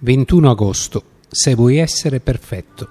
21 agosto. Se vuoi essere perfetto.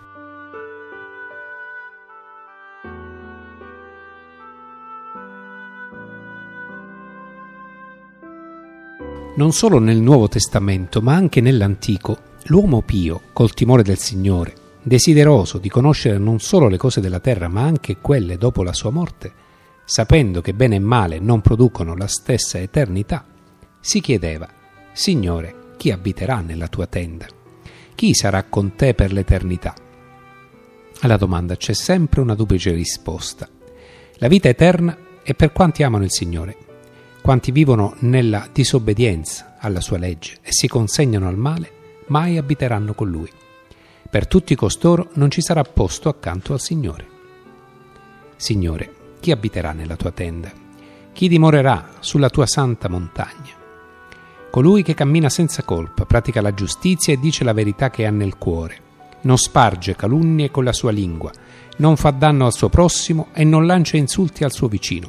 Non solo nel Nuovo Testamento, ma anche nell'Antico, l'uomo pio, col timore del Signore, desideroso di conoscere non solo le cose della terra, ma anche quelle dopo la sua morte, sapendo che bene e male non producono la stessa eternità, si chiedeva: Signore, chi abiterà nella tua tenda? Chi sarà con te per l'eternità? Alla domanda c'è sempre una duplice risposta. La vita eterna è per quanti amano il Signore, quanti vivono nella disobbedienza alla sua legge e si consegnano al male, mai abiteranno con Lui. Per tutti costoro non ci sarà posto accanto al Signore. Signore, chi abiterà nella tua tenda? Chi dimorerà sulla tua santa montagna? Colui che cammina senza colpa, pratica la giustizia e dice la verità che ha nel cuore, non sparge calunnie con la sua lingua, non fa danno al suo prossimo e non lancia insulti al suo vicino.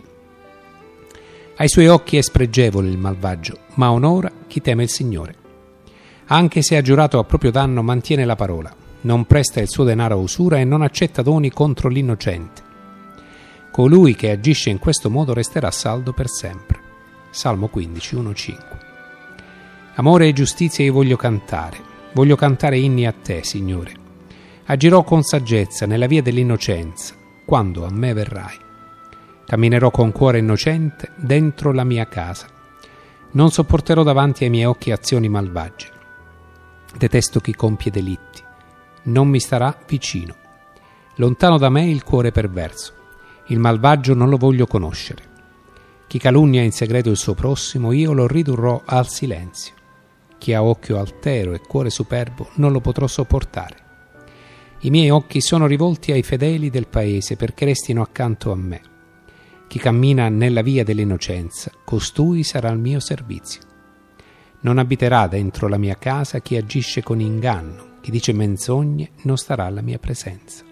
Ai suoi occhi è spregevole il malvagio, ma onora chi teme il Signore. Anche se ha giurato a proprio danno, mantiene la parola, non presta il suo denaro a usura e non accetta doni contro l'innocente. Colui che agisce in questo modo resterà saldo per sempre. Salmo 15, 1-5. Amore e giustizia io voglio cantare inni a te, Signore. Agirò con saggezza nella via dell'innocenza, quando a me verrai. Camminerò con cuore innocente dentro la mia casa. Non sopporterò davanti ai miei occhi azioni malvagie. Detesto chi compie delitti. Non mi starà vicino. Lontano da me il cuore perverso. Il malvagio non lo voglio conoscere. Chi calunnia in segreto il suo prossimo, io lo ridurrò al silenzio. Chi ha occhio altero e cuore superbo non lo potrò sopportare. I miei occhi sono rivolti ai fedeli del paese perché restino accanto a me. Chi cammina nella via dell'innocenza, costui sarà al mio servizio. Non abiterà dentro la mia casa chi agisce con inganno, chi dice menzogne non starà alla mia presenza.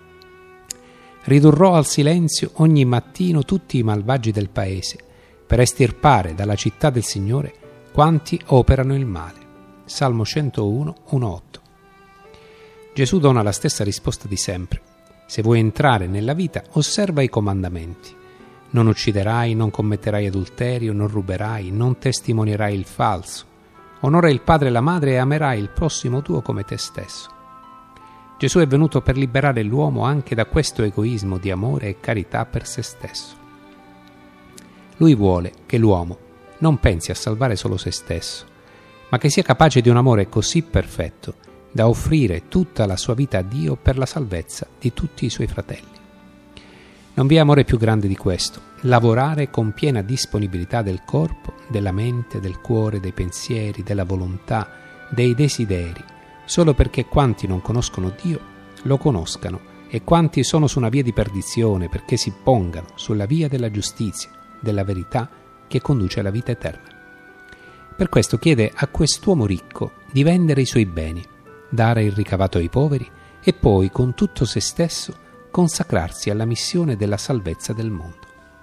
Ridurrò al silenzio ogni mattino tutti i malvagi del paese, per estirpare dalla città del Signore quanti operano il male. Salmo 101, 1-8. Gesù dona la stessa risposta di sempre. Se vuoi entrare nella vita, osserva i comandamenti. Non ucciderai, non commetterai adulterio, non ruberai, non testimonierai il falso. Onora il padre e la madre e amerai il prossimo tuo come te stesso. Gesù è venuto per liberare l'uomo anche da questo egoismo di amore e carità per se stesso. Lui vuole che l'uomo non pensi a salvare solo se stesso, ma che sia capace di un amore così perfetto da offrire tutta la sua vita a Dio per la salvezza di tutti i suoi fratelli. Non vi è amore più grande di questo: lavorare con piena disponibilità del corpo, della mente, del cuore, dei pensieri, della volontà, dei desideri, solo perché quanti non conoscono Dio lo conoscano e quanti sono su una via di perdizione perché si pongano sulla via della giustizia, della verità che conduce alla vita eterna. Per questo chiede a quest'uomo ricco di vendere i suoi beni, dare il ricavato ai poveri e poi con tutto se stesso consacrarsi alla missione della salvezza del mondo.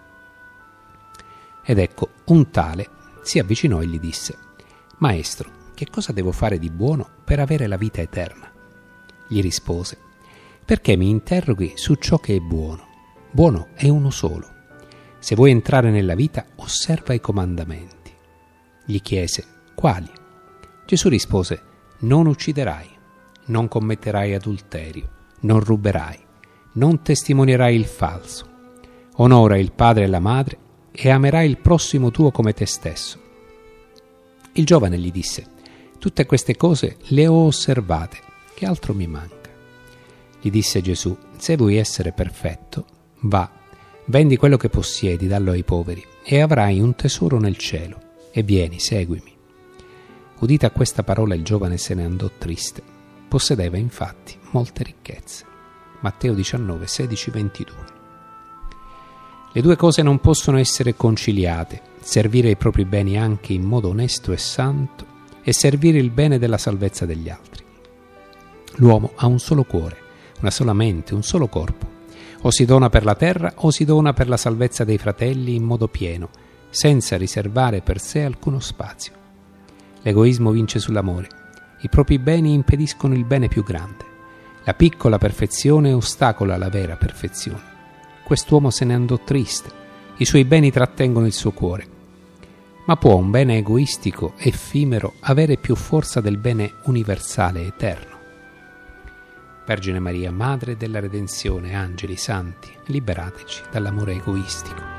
Ed ecco, un tale si avvicinò e gli disse: Maestro, che cosa devo fare di buono per avere la vita eterna? Gli rispose: perché mi interroghi su ciò che è buono? Buono è uno solo. Se vuoi entrare nella vita, osserva i comandamenti. Gli chiese: quali? Gesù rispose: non ucciderai, non commetterai adulterio, non ruberai, non testimonierai il falso, onora il padre e la madre e amerai il prossimo tuo come te stesso. Il giovane gli disse: tutte queste cose le ho osservate, che altro mi manca? Gli disse Gesù: se vuoi essere perfetto, va, vendi quello che possiedi, dallo ai poveri, e avrai un tesoro nel cielo, e vieni, seguimi. Udita questa parola, il giovane se ne andò triste. Possedeva infatti molte ricchezze. Matteo 19, 16, 22. Le due cose non possono essere conciliate: servire i propri beni anche in modo onesto e santo e servire il bene della salvezza degli altri. L'uomo ha un solo cuore, una sola mente, un solo corpo. O si dona per la terra o si dona per la salvezza dei fratelli in modo pieno, senza riservare per sé alcuno spazio. L'egoismo vince sull'amore I propri beni impediscono il bene più grande. La piccola perfezione ostacola la vera perfezione. Quest'uomo se ne andò triste. I suoi beni trattengono il suo cuore. Ma può un bene egoistico, effimero, avere più forza del bene universale e eterno? Vergine Maria, Madre della Redenzione, angeli, santi, liberateci dall'amore egoistico.